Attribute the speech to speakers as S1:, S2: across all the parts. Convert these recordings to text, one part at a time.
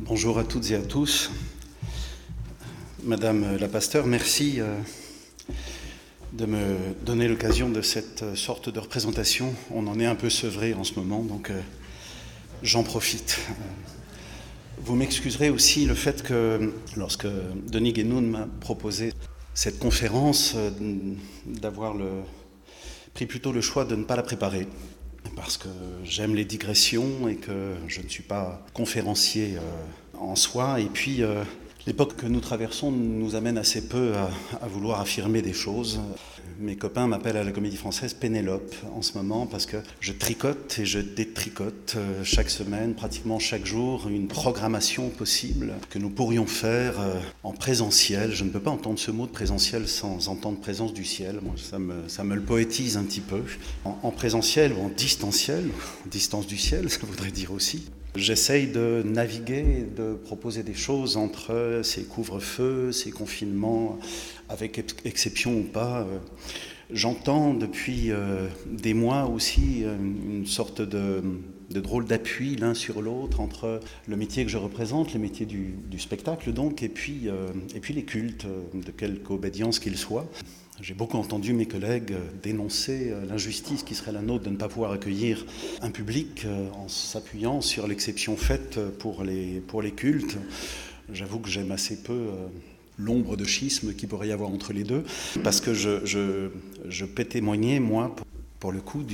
S1: Bonjour à toutes et à tous. Madame la pasteure, merci de me donner l'occasion de cette sorte de représentation. On en est un peu sevré en ce moment, donc j'en profite. Vous m'excuserez aussi le fait que lorsque Denis Guénoun m'a proposé cette conférence, d'avoir pris plutôt le choix de ne pas la préparer, parce que j'aime les digressions et que je ne suis pas conférencier en soi. Et puis, l'époque que nous traversons nous amène assez peu à vouloir affirmer des choses. Mes copains m'appellent à la Comédie Française Pénélope en ce moment parce que je tricote et je détricote chaque semaine, pratiquement chaque jour, une programmation possible que nous pourrions faire en présentiel. Je ne peux pas entendre ce mot de présentiel sans entendre présence du ciel. Moi, ça me le poétise un petit peu. En présentiel ou en distanciel, distance du ciel, ça voudrait dire aussi. J'essaye de naviguer, de proposer des choses entre ces couvre-feux, ces confinements, avec exception ou pas. J'entends depuis des mois aussi une sorte de drôle d'appui l'un sur l'autre entre le métier que je représente, le métier du spectacle donc, et puis les cultes, de quelque obédience qu'ils soient. J'ai beaucoup entendu mes collègues dénoncer l'injustice qui serait la nôtre de ne pas pouvoir accueillir un public en s'appuyant sur l'exception faite pour les cultes. J'avoue que j'aime assez peu l'ombre de schisme qu'il pourrait y avoir entre les deux, parce que je peux témoigner, moi, pour le coup,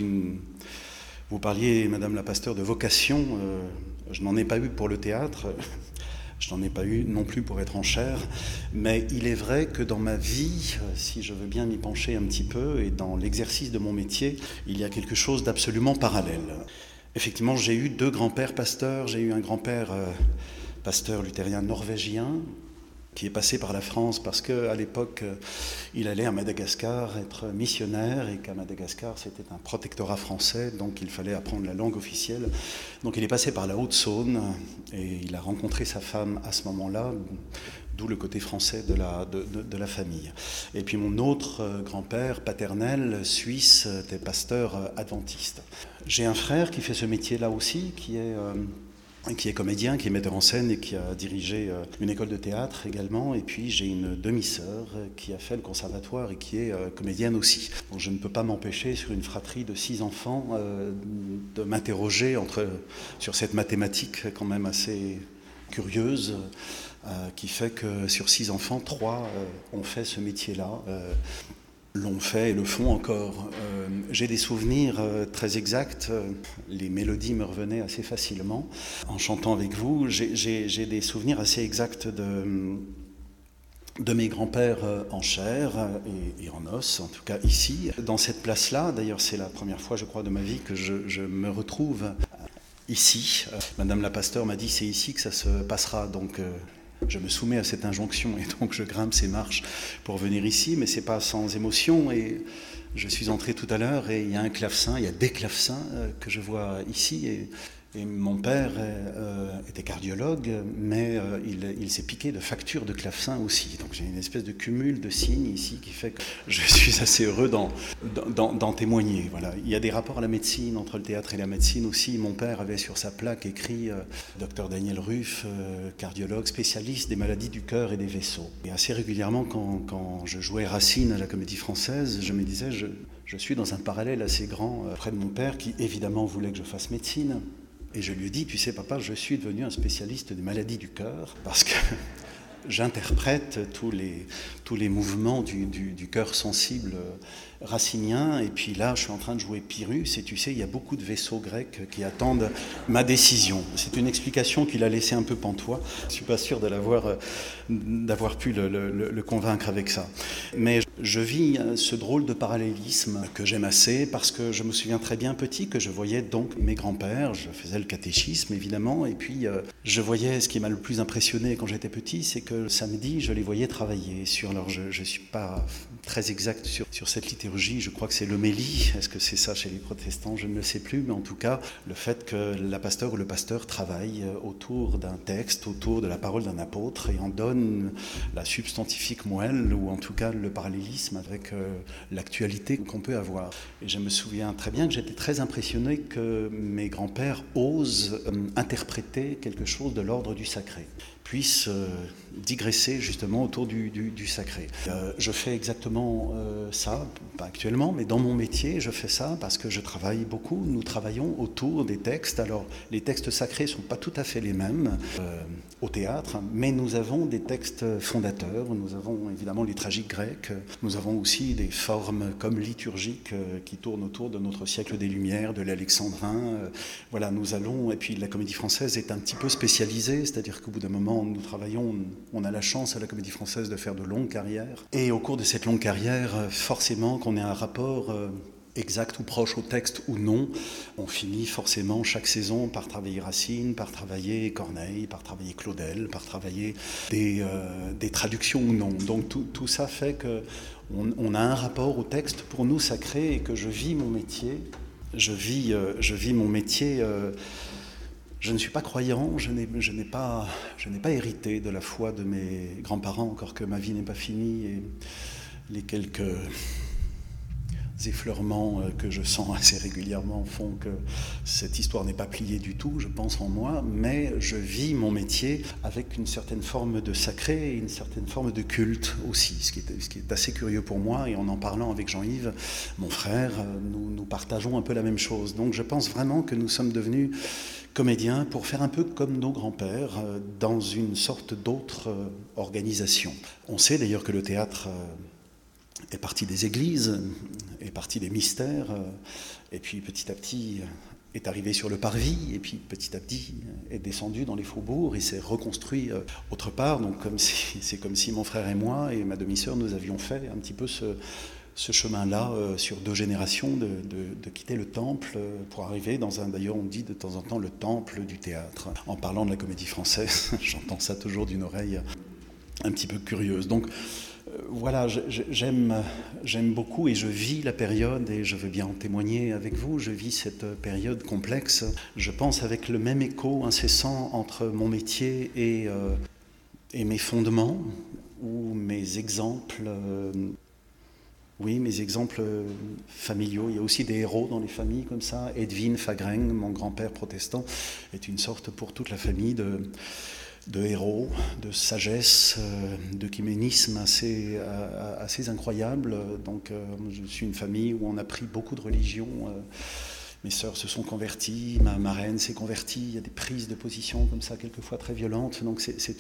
S1: Vous parliez, Madame la pasteure, de vocation. Je n'en ai pas eu pour le théâtre. Je n'en ai pas eu non plus pour être en chair, mais il est vrai que dans ma vie, si je veux bien m'y pencher un petit peu, et dans l'exercice de mon métier, il y a quelque chose d'absolument parallèle. Effectivement, j'ai eu deux grands-pères pasteurs. J'ai eu un grand-père pasteur luthérien norvégien, qui est passé par la France parce qu'à l'époque, il allait à Madagascar être missionnaire et qu'à Madagascar, c'était un protectorat français, donc il fallait apprendre la langue officielle. Donc il est passé par la Haute-Saône et il a rencontré sa femme à ce moment-là, d'où le côté français de la famille. Et puis mon autre grand-père paternel, suisse, était pasteur adventiste. J'ai un frère qui fait ce métier-là aussi, qui est comédien, qui est metteur en scène et qui a dirigé une école de théâtre également. Et puis j'ai une demi-sœur qui a fait le conservatoire et qui est comédienne aussi. Donc je ne peux pas m'empêcher, sur une fratrie de 6 enfants, de m'interroger sur cette mathématique quand même assez curieuse, qui fait que sur 6 enfants, 3 ont fait ce métier-là. L'ont fait et le font encore. J'ai des souvenirs très exacts, les mélodies me revenaient assez facilement en chantant avec vous. J'ai des souvenirs assez exacts de mes grands-pères en chair et en os, en tout cas ici, dans cette place-là. D'ailleurs, c'est la première fois, je crois, de ma vie que je me retrouve ici. Madame la pasteure m'a dit, c'est ici que ça se passera, donc... Je me soumets à cette injonction et donc je grimpe ces marches pour venir ici, mais c'est pas sans émotion. Et je suis entré tout à l'heure et il y a des clavecins que je vois ici. Et mon père était cardiologue, mais il s'est piqué de factures de clavecins aussi. Donc j'ai une espèce de cumul de signes ici qui fait que je suis assez heureux d'en témoigner. Voilà. Il y a des rapports à la médecine, entre le théâtre et la médecine aussi. Mon père avait sur sa plaque écrit Dr Daniel Ruff, cardiologue, spécialiste des maladies du cœur et des vaisseaux. Et assez régulièrement, quand je jouais Racine à la Comédie Française, je me disais, je suis dans un parallèle assez grand près de mon père qui évidemment voulait que je fasse médecine. Et je lui ai dit, tu sais papa, je suis devenu un spécialiste des maladies du cœur parce que j'interprète tous les mouvements du cœur sensible racinien. Et puis là, je suis en train de jouer Pyrrhus et tu sais, il y a beaucoup de vaisseaux grecs qui attendent ma décision. C'est une explication qu'il a laissée un peu pantois. Je ne suis pas sûr d'avoir pu le convaincre avec ça. Mais je vis ce drôle de parallélisme que j'aime assez parce que je me souviens très bien petit que je voyais donc mes grands-pères, je faisais le catéchisme évidemment, et puis je voyais, ce qui m'a le plus impressionné quand j'étais petit, c'est que le samedi, je les voyais travailler alors je ne suis pas très exact sur cette liturgie, je crois que c'est l'homélie, est-ce que c'est ça chez les protestants, je ne le sais plus, mais en tout cas, le fait que la pasteur ou le pasteur travaille autour d'un texte, autour de la parole d'un apôtre, et en donne la substantifique moelle, ou en tout cas le parallélisme parallélisme avec l'actualité qu'on peut avoir. Et je me souviens très bien que j'étais très impressionné que mes grands-pères osent interpréter quelque chose de l'ordre du sacré, puissent digresser justement autour du sacré. Je fais exactement ça, pas actuellement, mais dans mon métier, je fais ça parce que je travaille beaucoup. Nous travaillons autour des textes. Alors, les textes sacrés ne sont pas tout à fait les mêmes au théâtre, mais nous avons des textes fondateurs. Nous avons évidemment les tragiques grecs. Nous avons aussi des formes comme liturgiques qui tournent autour de notre siècle des Lumières, de l'Alexandrin. Voilà, nous allons... Et puis, la Comédie Française est un petit peu spécialisée, c'est-à-dire qu'au bout d'un moment, nous travaillons, on a la chance à la Comédie Française de faire de longues carrières. Et au cours de cette longue carrière, forcément qu'on ait un rapport exact ou proche au texte ou non, on finit forcément chaque saison par travailler Racine, par travailler Corneille, par travailler Claudel, par travailler des traductions ou non. Donc tout ça fait qu'on a un rapport au texte pour nous sacré et que je vis mon métier. Je vis mon métier... Je ne suis pas croyant, je n'ai pas hérité de la foi de mes grands-parents, encore que ma vie n'est pas finie, et les quelques effleurements que je sens assez régulièrement font que cette histoire n'est pas pliée du tout, je pense en moi, mais je vis mon métier avec une certaine forme de sacré et une certaine forme de culte aussi, ce qui est assez curieux pour moi, et en parlant avec Jean-Yves, mon frère, nous partageons un peu la même chose. Donc je pense vraiment que nous sommes devenus comédiens pour faire un peu comme nos grands-pères dans une sorte d'autre organisation. On sait d'ailleurs que le théâtre est parti des églises, est parti des mystères, et puis petit à petit est arrivé sur le parvis, et puis petit à petit est descendu dans les faubourgs et s'est reconstruit autre part. Donc c'est comme si mon frère et moi et ma demi-sœur, nous avions fait un petit peu ce chemin-là sur 2 générations de quitter le temple pour arriver dans d'ailleurs on dit de temps en temps le temple du théâtre. En parlant de la Comédie Française, j'entends ça toujours d'une oreille un petit peu curieuse. Donc voilà, j'aime beaucoup et je vis la période et je veux bien en témoigner avec vous. Je vis cette période complexe, je pense avec le même écho incessant entre mon métier et mes fondements ou mes exemples. Oui, mes exemples familiaux. Il y a aussi des héros dans les familles comme ça. Edwin Fagreng, mon grand-père protestant, est une sorte pour toute la famille de héros, de sagesse, d'œcuménisme assez incroyable. Donc je suis une famille où on a pris beaucoup de religions. Mes sœurs se sont converties, ma marraine s'est convertie, il y a des prises de position comme ça, quelquefois très violentes. Donc c'est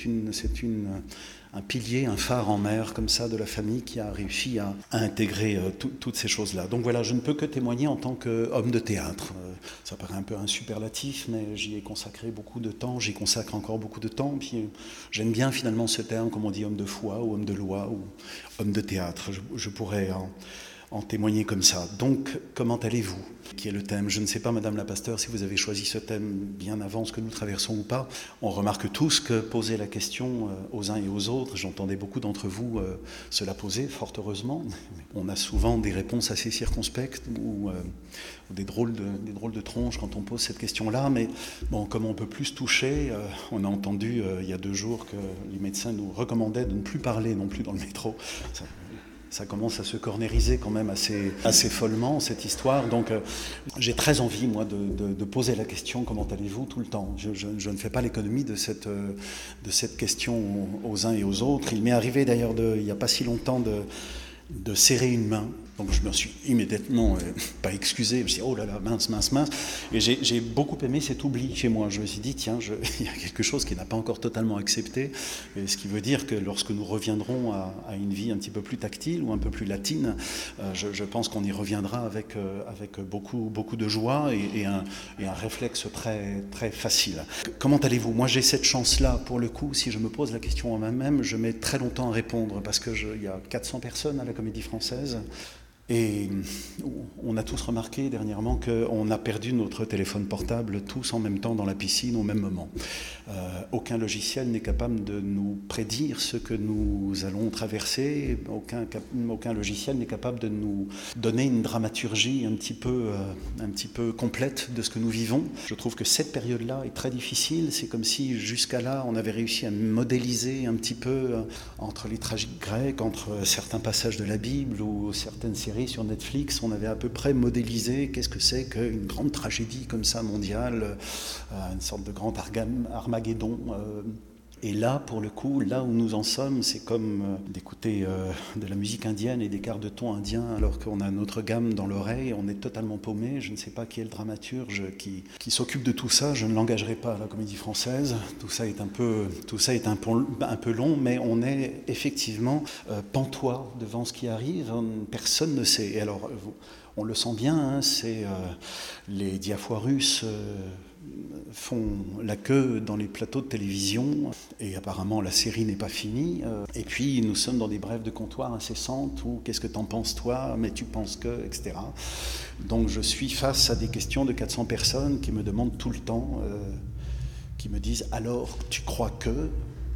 S1: un pilier, un phare en mer comme ça de la famille qui a réussi à intégrer toutes ces choses-là. Donc voilà, je ne peux que témoigner en tant qu'homme de théâtre. Ça paraît un peu un superlatif, mais j'y ai consacré beaucoup de temps, j'y consacre encore beaucoup de temps. Puis j'aime bien finalement ce terme, comme on dit, homme de foi ou homme de loi ou homme de théâtre. Je pourrais en témoigner comme ça. Donc, comment allez-vous ? Qui est le thème. Je ne sais pas, Madame la Pasteur, si vous avez choisi ce thème bien avant ce que nous traversons ou pas. On remarque tous que poser la question aux uns et aux autres, j'entendais beaucoup d'entre vous se la poser, fort heureusement. On a souvent des réponses assez circonspectes ou des drôles de tronches quand on pose cette question-là. Mais bon, comme on peut plus se toucher, on a entendu il y a 2 jours que les médecins nous recommandaient de ne plus parler non plus dans le métro. Ça commence à se cornériser quand même assez follement, cette histoire. Donc j'ai très envie, moi, de poser la question « Comment allez-vous ?» tout le temps. Je ne fais pas l'économie de cette question aux uns et aux autres. Il m'est arrivé d'ailleurs, il n'y a pas si longtemps, de serrer une main. Donc je me suis immédiatement pas excusé, je me suis dit oh là là, mince. Et j'ai beaucoup aimé cet oubli chez moi. Je me suis dit tiens, il y a quelque chose qui n'a pas encore totalement accepté. Et ce qui veut dire que lorsque nous reviendrons à une vie un petit peu plus tactile ou un peu plus latine, je pense qu'on y reviendra avec beaucoup de joie et un réflexe très, très facile. Comment allez-vous ? Moi j'ai cette chance-là, pour le coup, si je me pose la question en moi-même, je mets très longtemps à répondre parce qu'il y a 400 personnes à la Comédie Française. Et on a tous remarqué dernièrement qu'on a perdu notre téléphone portable tous en même temps dans la piscine au même moment. Aucun logiciel n'est capable de nous prédire ce que nous allons traverser, aucun logiciel n'est capable de nous donner une dramaturgie un petit peu complète de ce que nous vivons. Je trouve que cette période-là est très difficile, c'est comme si jusqu'à là on avait réussi à modéliser un petit peu entre les tragiques grecs, entre certains passages de la Bible ou certaines séries sur Netflix, on avait à peu près modélisé qu'est-ce que c'est qu'une grande tragédie comme ça mondiale, une sorte de grand Armageddon. Et là, pour le coup, là où nous en sommes, c'est comme d'écouter de la musique indienne et des quarts de ton indiens alors qu'on a notre gamme dans l'oreille, on est totalement paumé. Je ne sais pas qui est le dramaturge qui s'occupe de tout ça, je ne l'engagerai pas à la Comédie Française. Tout ça est un peu long, mais on est effectivement pantois devant ce qui arrive, personne ne sait. Et alors, on le sent bien, hein, c'est les Diafoirus font la queue dans les plateaux de télévision et apparemment la série n'est pas finie. Et puis nous sommes dans des brèves de comptoir incessantes où qu'est-ce que t'en penses toi, mais tu penses que, etc. Donc je suis face à des questions de 400 personnes qui me demandent tout le temps, qui me disent alors tu crois que...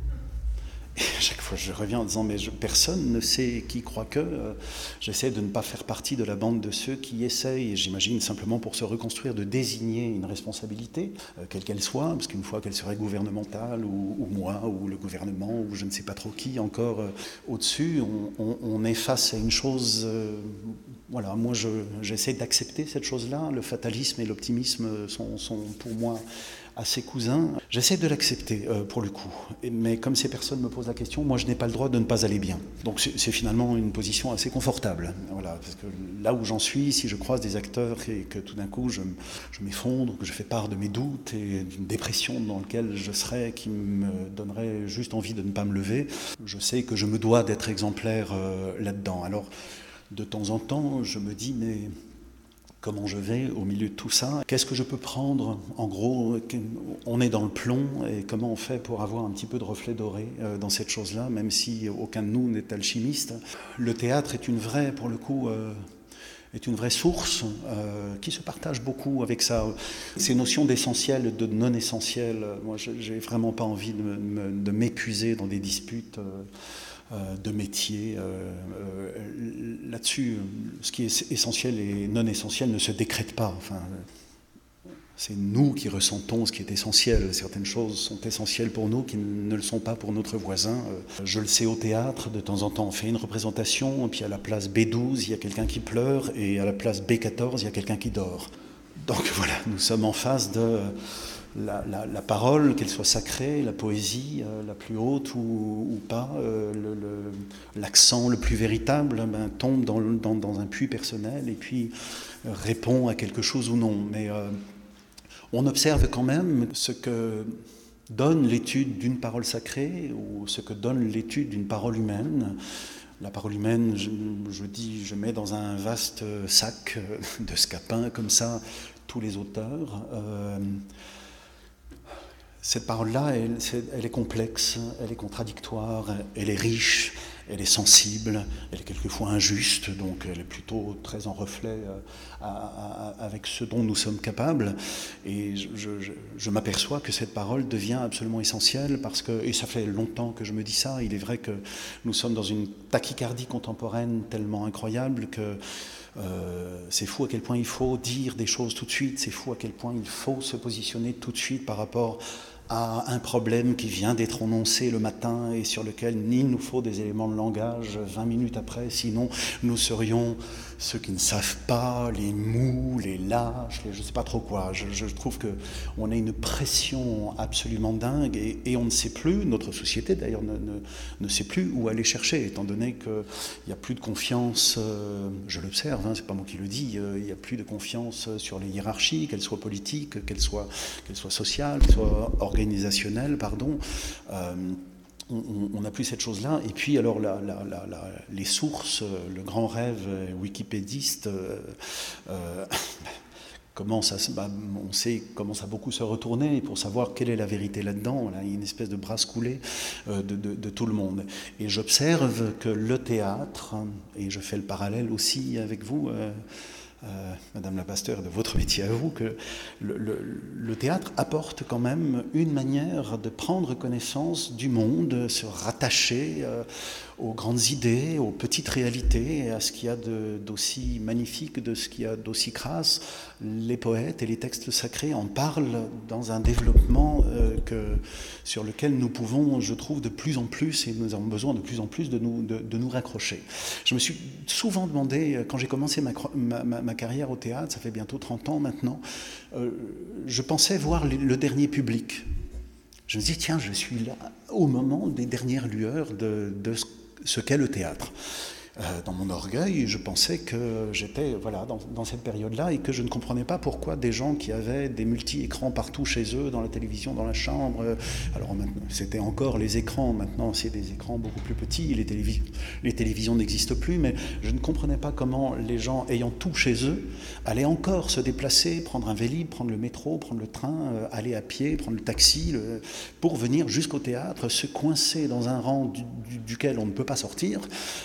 S1: Et à chaque fois, je reviens en disant, mais personne ne sait qui croit que. J'essaie de ne pas faire partie de la bande de ceux qui essayent, j'imagine simplement pour se reconstruire, de désigner une responsabilité, quelle qu'elle soit, parce qu'une fois qu'elle serait gouvernementale, ou moi, ou le gouvernement, ou je ne sais pas trop qui encore au-dessus, on est face à une chose... voilà, moi j'essaie d'accepter cette chose-là. Le fatalisme et l'optimisme sont pour moi assez cousins. J'essaie de l'accepter pour le coup. Mais comme ces personnes me posent la question, moi je n'ai pas le droit de ne pas aller bien. Donc c'est finalement une position assez confortable. Voilà, parce que là où j'en suis, si je croise des acteurs et que tout d'un coup je m'effondre, que je fais part de mes doutes et d'une dépression dans laquelle je serais, qui me donnerait juste envie de ne pas me lever, je sais que je me dois d'être exemplaire là-dedans. Alors de temps en temps, je me dis, mais comment je vais au milieu de tout ça? Qu'est-ce que je peux prendre? En gros, on est dans le plomb et comment on fait pour avoir un petit peu de reflet doré dans cette chose-là, même si aucun de nous n'est alchimiste. Le théâtre est une vraie, pour le coup... est une vraie source qui se partage beaucoup avec ça. Ces notions d'essentiel et de non-essentiel, moi j'ai vraiment pas envie de m'épuiser dans des disputes de métier. Là-dessus, ce qui est essentiel et non essentiel ne se décrète pas. Enfin, c'est nous qui ressentons ce qui est essentiel. Certaines choses sont essentielles pour nous qui ne le sont pas pour notre voisin. Je le sais au théâtre, de temps en temps on fait une représentation, et puis à la place B12, il y a quelqu'un qui pleure, et à la place B14, il y a quelqu'un qui dort. Donc voilà, nous sommes en face de la parole, qu'elle soit sacrée, la poésie la plus haute ou pas, l'accent le plus véritable tombe dans un puits personnel et puis répond à quelque chose ou non. Mais on observe quand même ce que donne l'étude d'une parole sacrée ou ce que donne l'étude d'une parole humaine. La parole humaine, je mets dans un vaste sac de scapin comme ça tous les auteurs. Cette parole-là, elle est complexe, elle est contradictoire, elle est riche, elle est sensible, elle est quelquefois injuste, donc elle est plutôt très en reflet avec ce dont nous sommes capables. Et je m'aperçois que cette parole devient absolument essentielle parce que, et ça fait longtemps que je me dis ça, il est vrai que nous sommes dans une tachycardie contemporaine tellement incroyable que c'est fou à quel point il faut dire des choses tout de suite, c'est fou à quel point il faut se positionner tout de suite par rapport à un problème qui vient d'être annoncé le matin et sur lequel il nous faut des éléments de langage 20 minutes après, sinon nous serions ceux qui ne savent pas, les mous, les lâches, je ne sais pas trop quoi. Je trouve qu'on a une pression absolument dingue et on ne sait plus, notre société d'ailleurs ne sait plus où aller chercher, étant donné qu'il n'y a plus de confiance, je l'observe, c'est pas moi qui le dis, il n'y a plus de confiance sur les hiérarchies, qu'elles soient politiques, qu'elles soient sociales, qu'elles soient organisationnelles, pardon. On n'a plus cette chose-là. Et puis, alors, les sources, le grand rêve wikipédiste, on sait commence à beaucoup se retourner pour savoir quelle est la vérité là-dedans. Là, il y a une espèce de brasse coulée de tout le monde. Et j'observe que le théâtre, et je fais le parallèle aussi avec vous, Madame la pasteur, de votre métier à vous, que le théâtre apporte quand même une manière de prendre connaissance du monde, se rattacher aux grandes idées, aux petites réalités, à ce qu'il y a d'aussi magnifique, de ce qu'il y a d'aussi crasse. Les poètes et les textes sacrés en parlent dans un développement sur lequel nous pouvons, je trouve, de plus en plus, et nous avons besoin de plus en plus de nous raccrocher. Je me suis souvent demandé, quand j'ai commencé ma carrière au théâtre, ça fait bientôt 30 ans maintenant, je pensais voir le dernier public. Je me dis, tiens, je suis là au moment des dernières lueurs de ce qu'est le théâtre. Dans mon orgueil, je pensais que j'étais dans cette période-là et que je ne comprenais pas pourquoi des gens qui avaient des multi-écrans partout chez eux, dans la télévision, dans la chambre, alors maintenant, c'était encore les écrans, maintenant c'est des écrans beaucoup plus petits, les télévisions n'existent plus, mais je ne comprenais pas comment les gens ayant tout chez eux allaient encore se déplacer, prendre un Vélib, prendre le métro, prendre le train, aller à pied, prendre le taxi, pour venir jusqu'au théâtre, se coincer dans un rang duquel on ne peut pas sortir,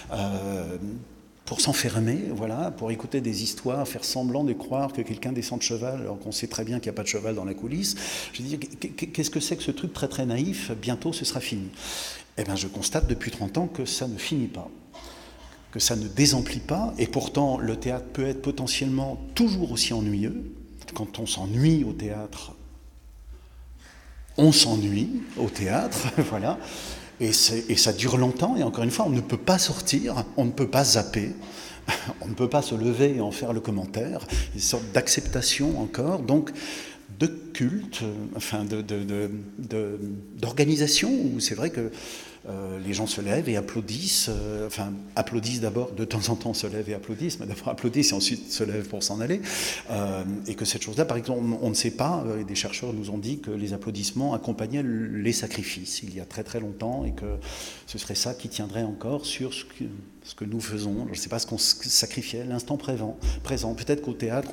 S1: pour s'enfermer, pour écouter des histoires, faire semblant de croire que quelqu'un descend de cheval alors qu'on sait très bien qu'il n'y a pas de cheval dans la coulisse. Je dis, qu'est-ce que c'est que ce truc très très naïf? Bientôt ce sera fini. Eh bien je constate depuis 30 ans que ça ne finit pas, que ça ne désemplit pas, et pourtant le théâtre peut être potentiellement toujours aussi ennuyeux. Quand on s'ennuie au théâtre, on s'ennuie au théâtre, voilà. Et ça dure longtemps, et encore une fois, on ne peut pas sortir, on ne peut pas zapper, on ne peut pas se lever et en faire le commentaire, une sorte d'acceptation encore, donc de culte, d'organisation, où c'est vrai que les gens se lèvent et applaudissent, applaudissent d'abord, de temps en temps se lèvent et applaudissent, mais d'abord applaudissent et ensuite se lèvent pour s'en aller, et que cette chose-là, par exemple, on ne sait pas, et des chercheurs nous ont dit que les applaudissements accompagnaient les sacrifices il y a très très longtemps, et que ce serait ça qui tiendrait encore sur ce que nous faisons. Je ne sais pas ce qu'on sacrifiait, l'instant présent. Peut-être qu'au théâtre,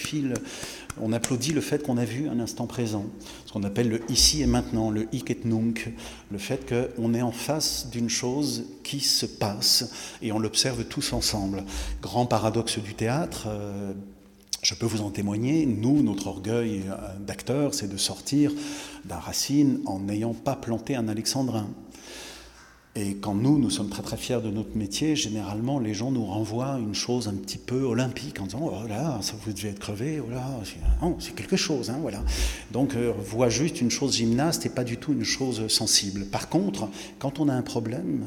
S1: on applaudit le fait qu'on a vu un instant présent, ce qu'on appelle le ici et maintenant, le hic et nunc, le fait qu'on est en face d'une chose qui se passe et on l'observe tous ensemble. Grand paradoxe du théâtre, je peux vous en témoigner, notre orgueil d'acteur, c'est de sortir d'un Racine en n'ayant pas planté un alexandrin. Et quand nous sommes très très fiers de notre métier, généralement les gens nous renvoient une chose un petit peu olympique en disant « Oh là, ça vous devez être crevé, oh là, c'est quelque chose, hein, voilà ». Donc voit juste une chose gymnaste et pas du tout une chose sensible. Par contre, quand on a un problème,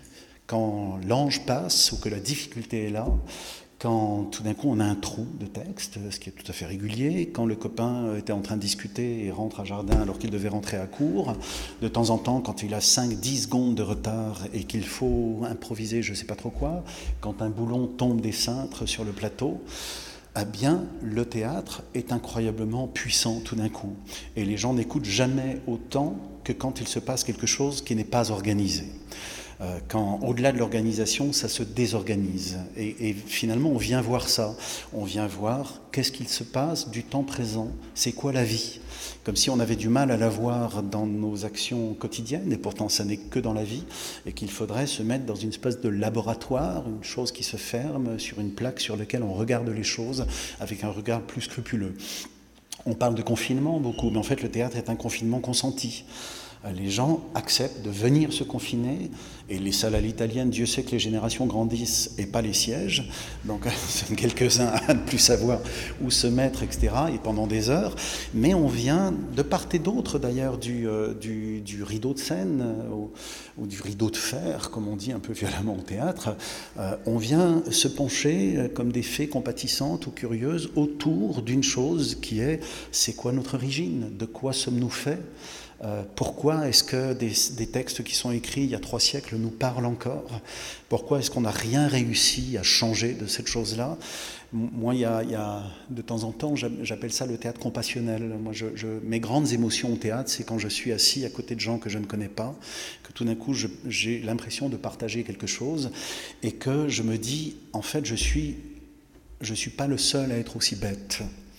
S1: quand l'ange passe ou que la difficulté est là, quand tout d'un coup on a un trou de texte, ce qui est tout à fait régulier, quand le copain était en train de discuter et rentre à Jardin alors qu'il devait rentrer à court, de temps en temps quand il a 5-10 secondes de retard et qu'il faut improviser je ne sais pas trop quoi, quand un boulon tombe des cintres sur le plateau, eh bien le théâtre est incroyablement puissant tout d'un coup. Et les gens n'écoutent jamais autant que quand il se passe quelque chose qui n'est pas organisé. Quand, au-delà de l'organisation, ça se désorganise. Et finalement, on vient voir ça. On vient voir qu'est-ce qu'il se passe du temps présent. C'est quoi la vie? Comme si on avait du mal à la voir dans nos actions quotidiennes, et pourtant ça n'est que dans la vie, et qu'il faudrait se mettre dans une espèce de laboratoire, une chose qui se ferme sur une plaque sur laquelle on regarde les choses avec un regard plus scrupuleux. On parle de confinement beaucoup, mais en fait le théâtre est un confinement consenti. Les gens acceptent de venir se confiner, et les salles à l'italienne, Dieu sait que les générations grandissent et pas les sièges, donc c'est quelques-uns à ne plus savoir où se mettre, etc., et pendant des heures, mais on vient, de part et d'autre d'ailleurs, du rideau de scène, ou du rideau de fer, comme on dit un peu violemment au théâtre, on vient se pencher comme des fées compatissantes ou curieuses autour d'une chose qui est, c'est quoi notre origine? De quoi sommes-nous faits? Pourquoi est-ce que des textes qui sont écrits il y a 3 siècles nous parlent encore? Pourquoi est-ce qu'on n'a rien réussi à changer de cette chose-là? Moi, il y a de temps en temps, j'appelle ça le théâtre compassionnel. Moi, mes grandes émotions au théâtre, c'est quand je suis assis à côté de gens que je ne connais pas, que tout d'un coup, j'ai l'impression de partager quelque chose, et que je me dis, en fait, je suis pas le seul à être aussi bête.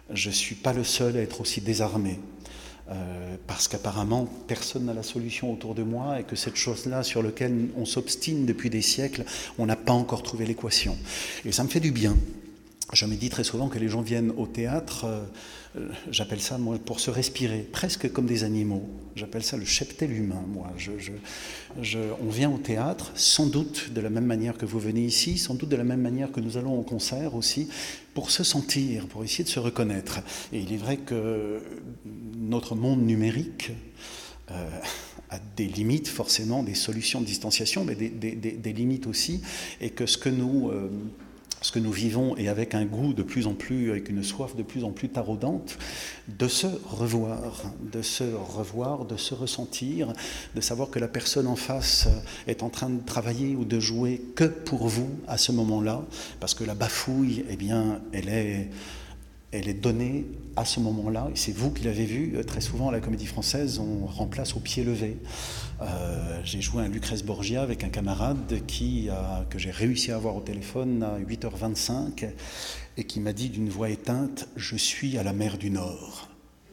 S1: je ne suis pas le seul à être aussi désarmé. Parce qu'apparemment personne n'a la solution autour de moi et que cette chose-là sur laquelle on s'obstine depuis des siècles, on n'a pas encore trouvé l'équation. Et ça me fait du bien. Je me dis très souvent que les gens viennent au théâtre, j'appelle ça moi pour se respirer, presque comme des animaux. J'appelle ça le cheptel humain, moi. On vient au théâtre, sans doute de la même manière que vous venez ici, sans doute de la même manière que nous allons au concert aussi, pour se sentir, pour essayer de se reconnaître. Et il est vrai que notre monde numérique a des limites, forcément, des solutions de distanciation, mais des limites aussi, et que ce que nous vivons, et avec un goût de plus en plus, avec une soif de plus en plus taraudante, de se revoir, de se ressentir, de savoir que la personne en face est en train de travailler ou de jouer que pour vous à ce moment-là, parce que la bafouille, eh bien, elle est donnée à ce moment-là, et c'est vous qui l'avez vu. Très souvent à la Comédie Française, on remplace au pied levé. J'ai joué un Lucrèce Borgia avec un camarade que j'ai réussi à avoir au téléphone à 8h25 et qui m'a dit d'une voix éteinte « Je suis à la mer du Nord ».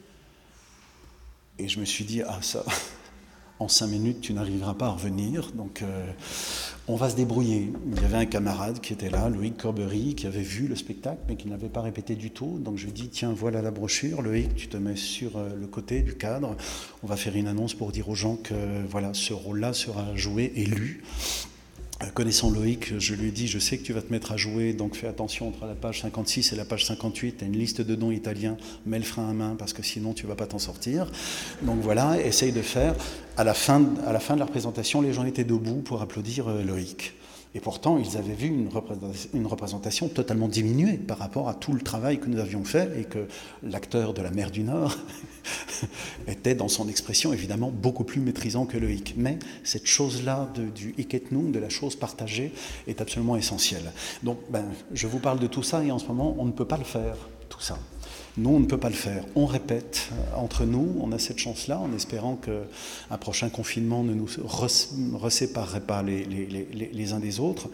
S1: Et je me suis dit « Ah ça, en 5 minutes tu n'arriveras pas à revenir, donc on va se débrouiller ». Il y avait un camarade qui était là, Loïc Corbery, qui avait vu le spectacle mais qui n'avait pas répété du tout. Donc je lui ai dit « Tiens, voilà la brochure, Loïc, tu te mets sur le côté du cadre. On va faire une annonce pour dire aux gens que voilà, ce rôle-là sera joué et lu ». Connaissant Loïc, je lui ai dit « Je sais que tu vas te mettre à jouer, donc fais attention entre la page 56 et la page 58, tu as une liste de noms italiens, mets le frein à main parce que sinon tu ne vas pas t'en sortir. » Donc voilà, essaye de faire. À la fin de la représentation, les gens étaient debout pour applaudir Loïc. Et pourtant, ils avaient vu une représentation totalement diminuée par rapport à tout le travail que nous avions fait et que l'acteur de la mer du Nord était dans son expression évidemment beaucoup plus maîtrisant que Loïc. Mais cette chose-là du hic et nunc, de la chose partagée, est absolument essentielle. Donc je vous parle de tout ça et en ce moment, on ne peut pas le faire, tout ça. Nous, on ne peut pas le faire. On répète entre nous, on a cette chance-là, en espérant qu'un prochain confinement ne nous reséparerait pas les uns des autres.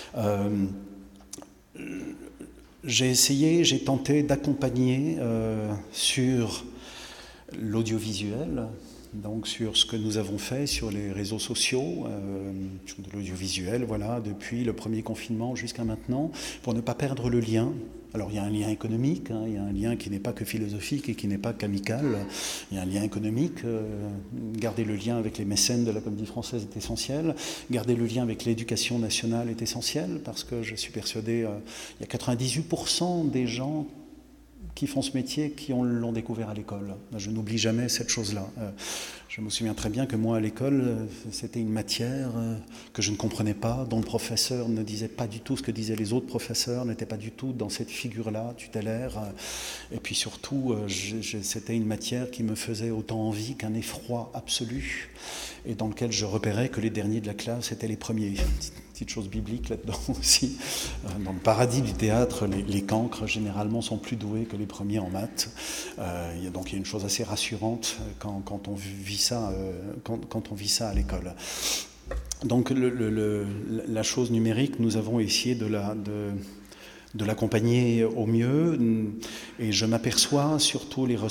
S1: J'ai tenté d'accompagner sur l'audiovisuel, donc sur ce que nous avons fait sur les réseaux sociaux, sur de l'audiovisuel, voilà, depuis le premier confinement jusqu'à maintenant, pour ne pas perdre le lien. Alors il y a un lien économique, il y a un lien qui n'est pas que philosophique et qui n'est pas qu'amical, il y a un lien économique, garder le lien avec les mécènes de la Comédie Française est essentiel, garder le lien avec l'éducation nationale est essentiel, parce que je suis persuadé, il y a 98% des gens qui font ce métier, qui l'ont découvert à l'école. Je n'oublie jamais cette chose-là. Je me souviens très bien que moi, à l'école, c'était une matière que je ne comprenais pas, dont le professeur ne disait pas du tout ce que disaient les autres professeurs, n'était pas du tout dans cette figure-là, tutélaire. Et puis surtout, c'était une matière qui me faisait autant envie qu'un effroi absolu, et dans lequel je repérais que les derniers de la classe étaient les premiers. Petite chose biblique là-dedans aussi. Dans le paradis du théâtre, les cancres généralement sont plus doués que les premiers en maths. Donc il y a une chose assez rassurante quand on vit ça, quand on vit ça à l'école. Donc la chose numérique, nous avons essayé de l'accompagner au mieux, et je m'aperçois surtout les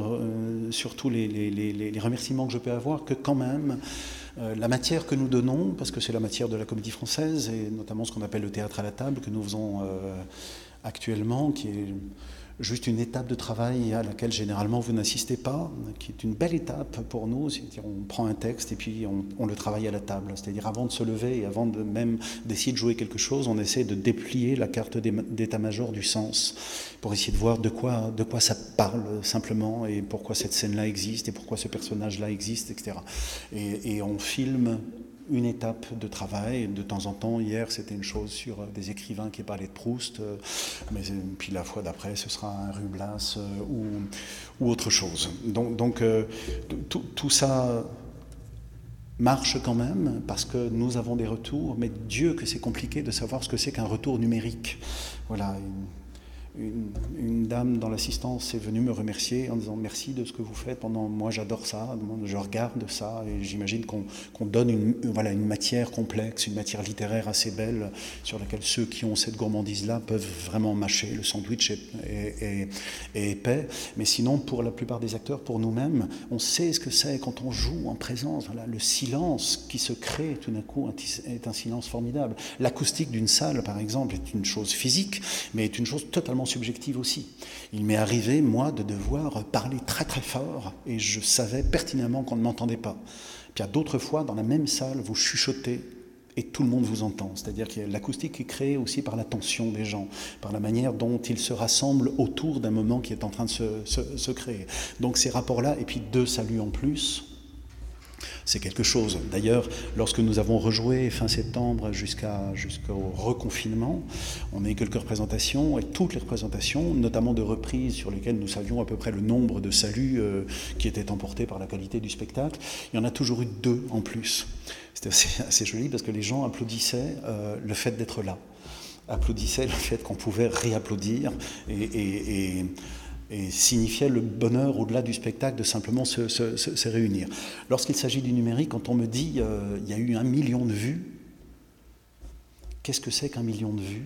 S1: remerciements que je peux avoir, que quand même la matière que nous donnons, parce que c'est la matière de la Comédie Française, et notamment ce qu'on appelle le théâtre à la table, que nous faisons actuellement, qui est juste une étape de travail à laquelle généralement vous n'assistez pas, qui est une belle étape pour nous. C'est-à-dire on prend un texte et puis on le travaille à la table. C'est-à-dire avant de se lever et avant de même d'essayer de jouer quelque chose, on essaie de déplier la carte d'état-major du sens pour essayer de voir de quoi ça parle simplement, et pourquoi cette scène-là existe et pourquoi ce personnage-là existe, etc. Et on filme une étape de travail. De temps en temps, hier, c'était une chose sur des écrivains qui parlaient de Proust, mais puis la fois d'après, ce sera un Rublas ou autre chose. Donc tout ça marche quand même, parce que nous avons des retours, mais Dieu que c'est compliqué de savoir ce que c'est qu'un retour numérique. Voilà, une dame dans l'assistance est venue me remercier en disant merci de ce que vous faites. Moi j'adore ça, je regarde ça et j'imagine qu'on donne une matière complexe, une matière littéraire assez belle sur laquelle ceux qui ont cette gourmandise-là peuvent vraiment mâcher. Le sandwich est épais, mais sinon pour la plupart des acteurs, pour nous-mêmes, on sait ce que c'est quand on joue en présence. Voilà, le silence qui se crée tout d'un coup est un silence formidable. L'acoustique d'une salle, par exemple, est une chose physique, mais est une chose totalement subjective aussi. Il m'est arrivé, moi, de devoir parler très très fort et je savais pertinemment qu'on ne m'entendait pas. Puis à d'autres fois, dans la même salle, vous chuchotez et tout le monde vous entend. C'est-à-dire que l'acoustique est créée aussi par l'attention des gens, par la manière dont ils se rassemblent autour d'un moment qui est en train de se créer. Donc ces rapports-là, et puis 2 saluts en plus, c'est quelque chose. D'ailleurs, lorsque nous avons rejoué fin septembre jusqu'au reconfinement, on a eu quelques représentations, et toutes les représentations, notamment de reprises sur lesquelles nous savions à peu près le nombre de saluts qui étaient emportés par la qualité du spectacle, il y en a toujours eu 2 en plus. C'était assez joli parce que les gens applaudissaient le fait d'être là, applaudissaient le fait qu'on pouvait réapplaudir et signifiait le bonheur au-delà du spectacle de simplement se réunir. Lorsqu'il s'agit du numérique, quand on me dit il y a eu 1 million de vues, qu'est-ce que c'est qu'1 million de vues ?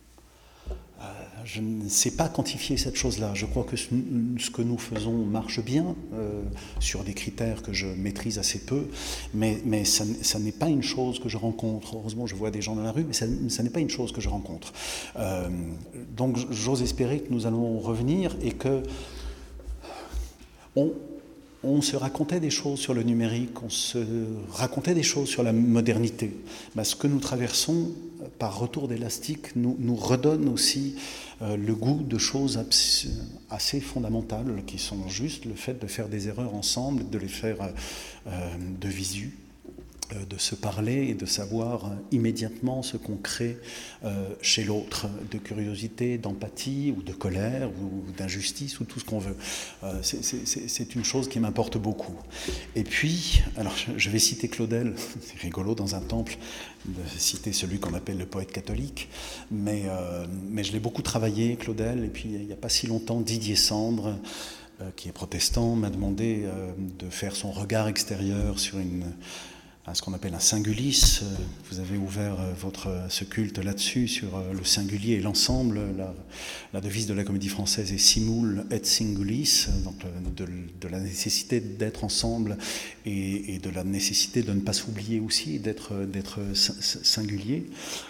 S1: Je ne sais pas quantifier cette chose-là. Je crois que ce que nous faisons marche bien sur des critères que je maîtrise assez peu, mais ça n'est pas une chose que je rencontre. Heureusement, je vois des gens dans la rue, mais ça n'est pas une chose que je rencontre. Donc, j'ose espérer que nous allons revenir et que on se racontait des choses sur le numérique, on se racontait des choses sur la modernité. Ce que nous traversons, par retour d'élastique, nous redonne aussi le goût de choses assez fondamentales qui sont juste le fait de faire des erreurs ensemble, de les faire de visu, de se parler et de savoir immédiatement ce qu'on crée chez l'autre, de curiosité, d'empathie ou de colère ou d'injustice ou tout ce qu'on veut. C'est une chose qui m'importe beaucoup. Et puis, alors je vais citer Claudel, c'est rigolo dans un temple de citer celui qu'on appelle le poète catholique, mais je l'ai beaucoup travaillé, Claudel, et puis il n'y a pas si longtemps, Didier Sandre, qui est protestant, m'a demandé de faire son regard extérieur sur ce qu'on appelle un singulis. Vous avez ouvert ce culte là-dessus, sur le singulier et l'ensemble. La devise de la Comédie Française est simul et singulis, donc de la nécessité d'être ensemble et de la nécessité de ne pas s'oublier aussi, d'être singulier.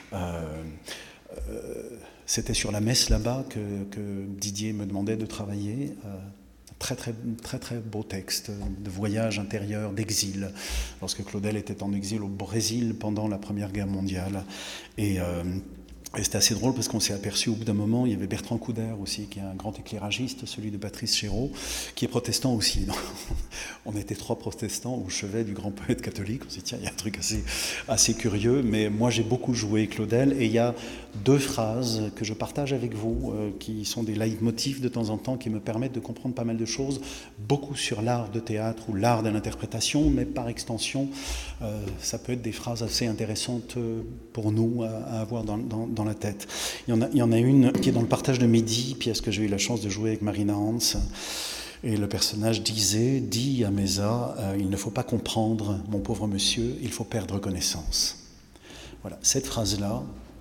S1: C'était sur la messe là-bas que Didier me demandait de travailler. Très, très, très, très beau texte de voyage intérieur, d'exil, lorsque Claudel était en exil au Brésil pendant la Première Guerre mondiale. Et c'était assez drôle parce qu'on s'est aperçu au bout d'un moment, il y avait Bertrand Coudert aussi, qui est un grand éclairagiste, celui de Patrice Chéreau, qui est protestant aussi. On était 3 protestants au chevet du grand poète catholique. On s'est dit, tiens, il y a un truc assez curieux, mais moi j'ai beaucoup joué Claudel, et il y a 2 phrases que je partage avec vous, qui sont des leitmotifs de temps en temps, qui me permettent de comprendre pas mal de choses, beaucoup sur l'art de théâtre ou l'art de l'interprétation, mais par extension, ça peut être des phrases assez intéressantes pour nous à avoir dans la tête. Il y en a une qui est dans le partage de Midi, pièce que j'ai eu la chance de jouer avec Marina Hans, et le personnage dit à Mesa, il ne faut pas comprendre, mon pauvre monsieur, il faut perdre connaissance. Voilà, cette phrase-là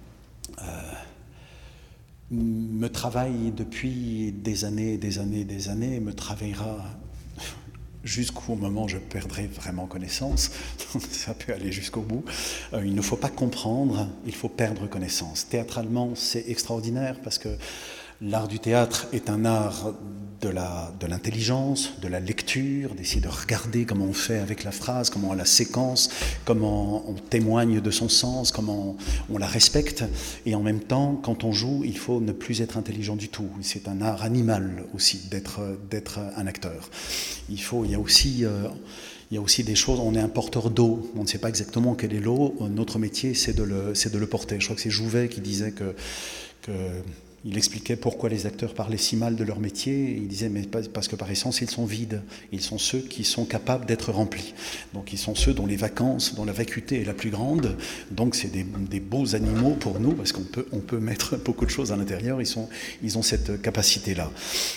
S1: me travaille depuis des années, et me travaillera jusqu'au moment où je perdrai vraiment connaissance. Ça peut aller jusqu'au bout. Il ne faut pas comprendre, il faut perdre connaissance. Théâtralement, c'est extraordinaire parce que l'art du théâtre est un art de l'intelligence, de la lecture, d'essayer de regarder comment on fait avec la phrase, comment on la séquence, comment on témoigne de son sens, comment on la respecte. Et en même temps, quand on joue, il faut ne plus être intelligent du tout. C'est un art animal aussi d'être un acteur. Il y a aussi des choses, on est un porteur d'eau, on ne sait pas exactement quelle est l'eau, notre métier c'est de le porter. Je crois que c'est Jouvet qui disait que il expliquait pourquoi les acteurs parlaient si mal de leur métier. Et il disait, mais parce que par essence, ils sont vides. Ils sont ceux qui sont capables d'être remplis. Donc ils sont ceux dont les vacances, dont la vacuité est la plus grande. Donc c'est des beaux animaux pour nous, parce qu'on peut mettre beaucoup de choses à l'intérieur. Ils ont cette capacité-là.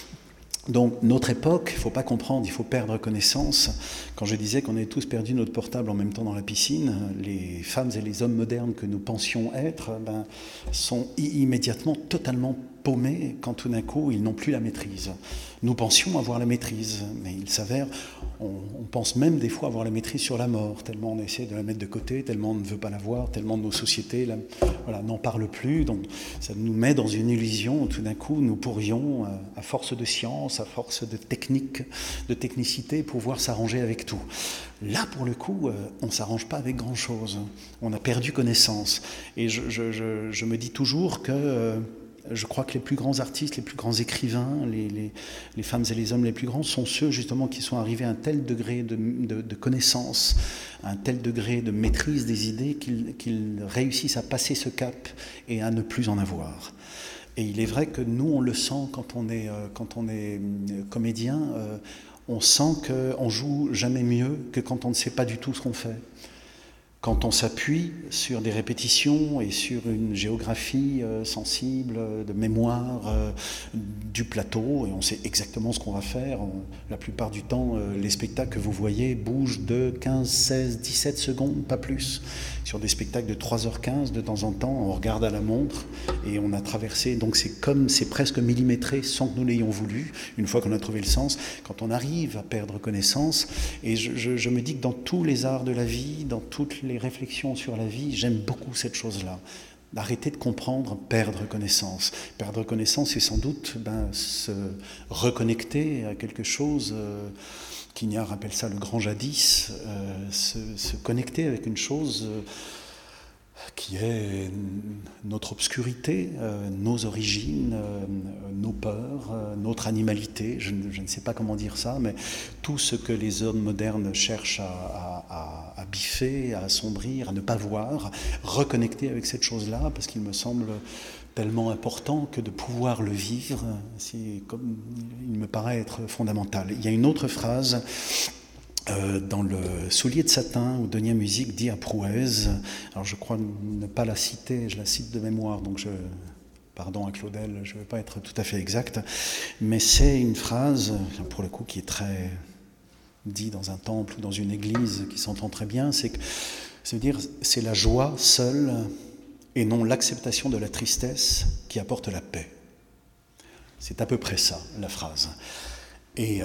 S1: Donc notre époque, il ne faut pas comprendre, il faut perdre connaissance. Quand je disais qu'on avait tous perdu notre portable en même temps dans la piscine, les femmes et les hommes modernes que nous pensions être sont immédiatement totalement paumés quand tout d'un coup ils n'ont plus la maîtrise. Nous pensions avoir la maîtrise, mais il s'avère, on pense même des fois avoir la maîtrise sur la mort, tellement on essaie de la mettre de côté, tellement on ne veut pas la voir, tellement nos sociétés n'en parlent plus. Donc ça nous met dans une illusion où tout d'un coup nous pourrions, à force de science, à force de technique, de technicité, pouvoir s'arranger avec tout. Là, pour le coup, on ne s'arrange pas avec grand-chose. On a perdu connaissance. Et je me dis toujours que je crois que les plus grands artistes, les plus grands écrivains, les femmes et les hommes les plus grands sont ceux justement qui sont arrivés à un tel degré de connaissance, à un tel degré de maîtrise des idées qu'ils réussissent à passer ce cap et à ne plus en avoir. Et il est vrai que nous, on le sent quand on est comédien, on sent qu'on joue jamais mieux que quand on ne sait pas du tout ce qu'on fait. Quand on s'appuie sur des répétitions et sur une géographie sensible, de mémoire du plateau, et on sait exactement ce qu'on va faire, la plupart du temps, les spectacles que vous voyez bougent de 15, 16, 17 secondes, pas plus. Sur des spectacles de 3h15, de temps en temps, on regarde à la montre et on a traversé. Donc c'est presque millimétré sans que nous l'ayons voulu, une fois qu'on a trouvé le sens. Quand on arrive à perdre connaissance, et je me dis que dans tous les arts de la vie, dans toutes les réflexions sur la vie, j'aime beaucoup cette chose-là. D'arrêter de comprendre, perdre connaissance. Perdre connaissance, c'est sans doute se reconnecter à quelque chose... Quignard appelle ça le grand jadis, se connecter avec une chose qui est notre obscurité, nos origines, nos peurs, notre animalité, je ne sais pas comment dire ça, mais tout ce que les hommes modernes cherchent à biffer, à assombrir, à ne pas voir, reconnecter avec cette chose-là, parce qu'il me semble tellement important que de pouvoir le vivre, il me paraît être fondamental. Il y a une autre phrase dans le Soulier de satin où Donia Musique dit à Prouez, alors je crois ne pas la citer, je la cite de mémoire, donc pardon à Claudel, je ne vais pas être tout à fait exact, mais c'est une phrase, pour le coup, qui est très dit dans un temple ou dans une église, qui s'entend très bien, c'est la joie seule et non l'acceptation de la tristesse qui apporte la paix. C'est à peu près ça, la phrase. Et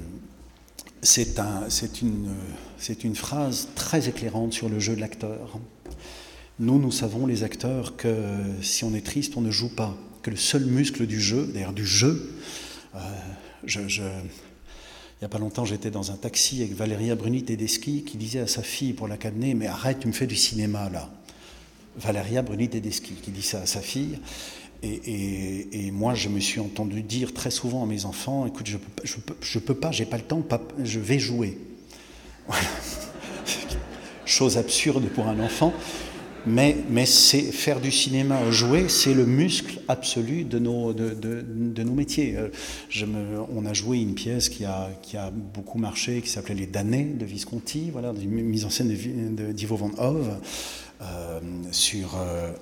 S1: c'est une phrase très éclairante sur le jeu de l'acteur. Nous savons, les acteurs, que si on est triste, on ne joue pas. Que le seul muscle du jeu, d'ailleurs du jeu, il n'y a pas longtemps, j'étais dans un taxi avec Valéria Bruni-Tedeschi qui disait à sa fille pour la cadener « Mais arrête, tu me fais du cinéma, là !» Valéria Bruni-Tedeschi qui dit ça à sa fille. Et moi, je me suis entendu dire très souvent à mes enfants, écoute, je peux pas, j'ai pas le temps, je vais jouer. Voilà. Chose absurde pour un enfant, mais c'est faire du cinéma, jouer, c'est le muscle absolu de nos métiers. On a joué une pièce qui a beaucoup marché, qui s'appelait Les Damnés de Visconti, voilà, une mise en scène d'Ivo van Hove. Sur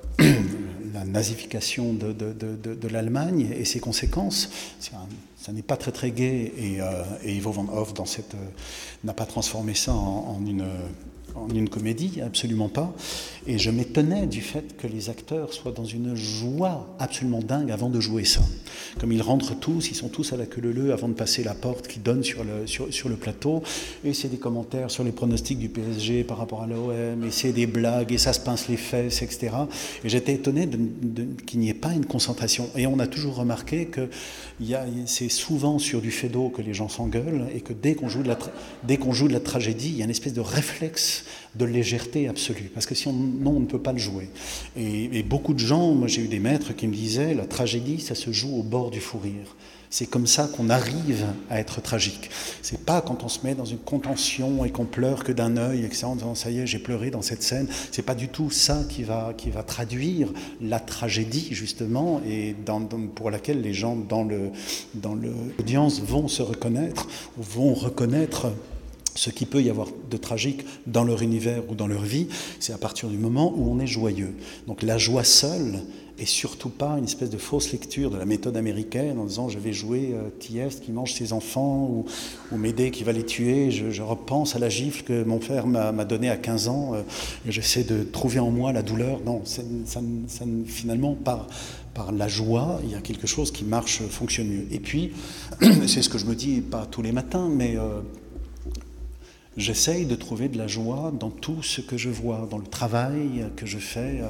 S1: la nazification de l'Allemagne et ses conséquences. Ça n'est pas très très gai et Ivo van Hove n'a pas transformé ça en une comédie, absolument pas. Et je m'étonnais du fait que les acteurs soient dans une joie absolument dingue avant de jouer ça. Comme ils rentrent tous, ils sont tous à la queue leu avant de passer la porte qui donne sur le plateau, et c'est des commentaires sur les pronostics du PSG par rapport à l'OM, et c'est des blagues, et ça se pince les fesses, etc. Et j'étais étonné qu'il n'y ait pas une concentration. Et on a toujours remarqué que c'est souvent sur du faido que les gens s'engueulent, et que dès qu'on joue de la tragédie, il y a une espèce de réflexe de légèreté absolue, parce que sinon on ne peut pas le jouer. Et beaucoup de gens, moi j'ai eu des maîtres qui me disaient, la tragédie, ça se joue au bord du fou rire. C'est comme ça qu'on arrive à être tragique. C'est pas quand on se met dans une contention et qu'on pleure que d'un œil, et que en disant ça y est, j'ai pleuré dans cette scène. C'est pas du tout ça qui va traduire la tragédie justement, et pour laquelle les gens dans l'audience vont se reconnaître, ou vont reconnaître ce qu'il peut y avoir de tragique dans leur univers ou dans leur vie. C'est à partir du moment où on est joyeux. Donc la joie seule, et surtout pas une espèce de fausse lecture de la méthode américaine en disant je vais jouer Thieste qui mange ses enfants, ou Médée qui va les tuer. Je repense à la gifle que mon père m'a donnée à 15 ans, et j'essaie de trouver en moi la douleur. Non, finalement, par la joie, il y a quelque chose qui fonctionne mieux. Et puis, c'est ce que je me dis, pas tous les matins, mais j'essaye de trouver de la joie dans tout ce que je vois, dans le travail que je fais.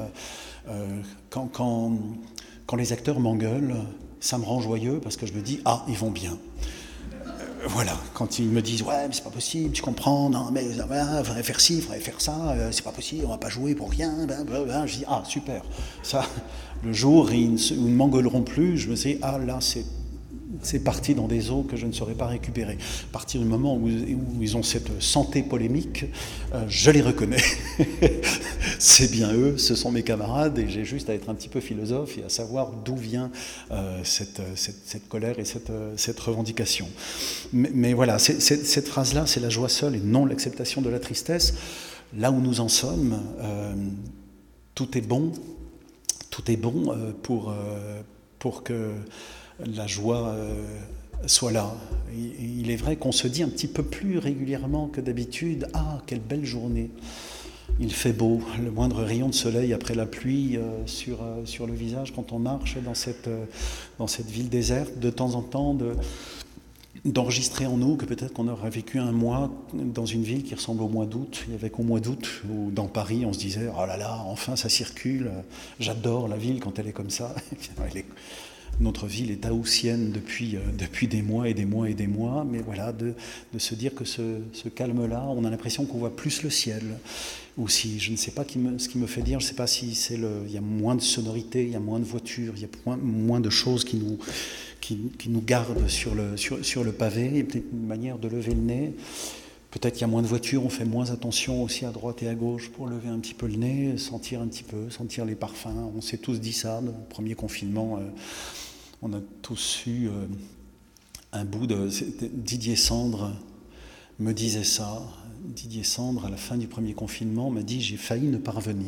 S1: Quand les acteurs m'engueulent, ça me rend joyeux parce que je me dis « Ah, ils vont bien ». Voilà, quand ils me disent « Ouais, mais c'est pas possible, tu comprends, non, mais il faudrait faire ci, il faudrait faire ça, c'est pas possible, on va pas jouer pour rien. » Je dis « Ah, super ». Ça, le jour où ils ne m'engueuleront plus, je me dis « Ah, là, c'est parti dans des eaux que je ne saurais pas récupérer. » À partir du moment où ils ont cette santé polémique, je les reconnais. C'est bien eux, ce sont mes camarades, et j'ai juste à être un petit peu philosophe et à savoir d'où vient cette colère et cette revendication. Mais voilà, cette phrase-là, c'est la joie seule et non l'acceptation de la tristesse. Là où nous en sommes, tout est bon pour que la joie soit là. Il est vrai qu'on se dit un petit peu plus régulièrement que d'habitude « Ah, quelle belle journée !» Il fait beau, le moindre rayon de soleil après la pluie sur le visage quand on marche dans cette ville déserte, de temps en temps d'enregistrer en nous que peut-être qu'on aurait vécu un mois dans une ville qui ressemble au mois d'août. Il y avait qu'au mois d'août où dans Paris on se disait « Oh là là, enfin ça circule, j'adore la ville quand elle est comme ça ». Notre ville est haussienne depuis des mois et des mois et des mois, mais voilà, de se dire que ce calme-là, on a l'impression qu'on voit plus le ciel aussi. Je ne sais pas ce qui me fait dire, je ne sais pas si il y a moins de sonorités, il y a moins de voitures, il y a moins de choses qui nous gardent sur le pavé, et peut-être une manière de lever le nez. Peut-être qu'il y a moins de voitures, on fait moins attention aussi à droite et à gauche pour lever un petit peu le nez, sentir les parfums. On s'est tous dit ça, dans le premier confinement. On a tous eu un bout de... Didier Sandre me disait ça. Didier Sandre, à la fin du premier confinement, m'a dit « J'ai failli ne pas revenir ».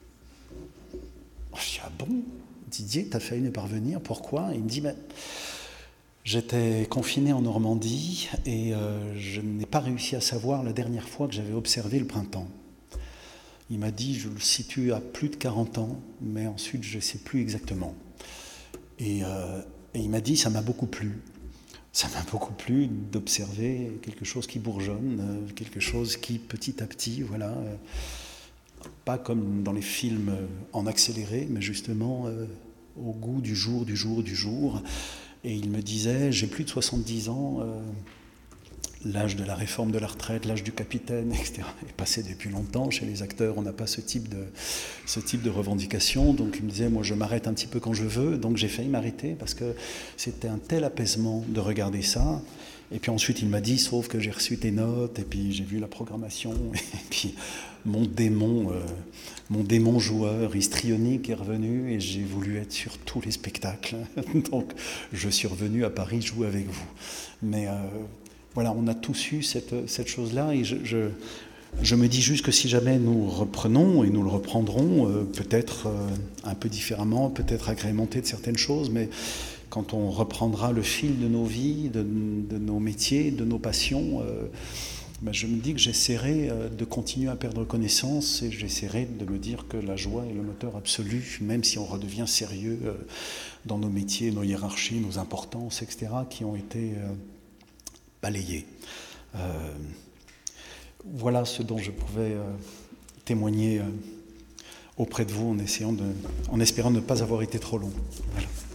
S1: Je dis « Ah bon, Didier, t'as failli ne pas revenir, pourquoi ?» Il me dit « J'étais confiné en Normandie et je n'ai pas réussi à savoir la dernière fois que j'avais observé le printemps. » Il m'a dit « Je le situe à plus de 40 ans, mais ensuite je ne sais plus exactement. » Et il m'a dit, ça m'a beaucoup plu. Ça m'a beaucoup plu d'observer quelque chose qui bourgeonne, quelque chose qui, petit à petit, voilà, pas comme dans les films en accéléré, mais justement au goût du jour. Et il me disait, j'ai plus de 70 ans, l'âge de la réforme de la retraite, l'âge du capitaine, etc. est passé depuis longtemps. Chez les acteurs, on n'a pas ce type de revendication. Donc il me disait, moi je m'arrête un petit peu quand je veux. Donc j'ai failli m'arrêter parce que c'était un tel apaisement de regarder ça. Et puis ensuite il m'a dit, sauf que j'ai reçu tes notes, et puis j'ai vu la programmation, et puis mon démon joueur histrionique est revenu, et j'ai voulu être sur tous les spectacles. Donc je suis revenu à Paris jouer avec vous. Mais voilà, on a tous eu cette chose-là, et je me dis juste que si jamais nous reprenons, et nous le reprendrons, peut-être un peu différemment, peut-être agrémenté de certaines choses, mais quand on reprendra le fil de nos vies, de nos métiers, de nos passions, je me dis que j'essaierai de continuer à perdre connaissance, et j'essaierai de me dire que la joie est le moteur absolu, même si on redevient sérieux dans nos métiers, nos hiérarchies, nos importances, etc., qui ont été balayées. Voilà ce dont je pouvais témoigner auprès de vous en espérant ne pas avoir été trop long. Voilà.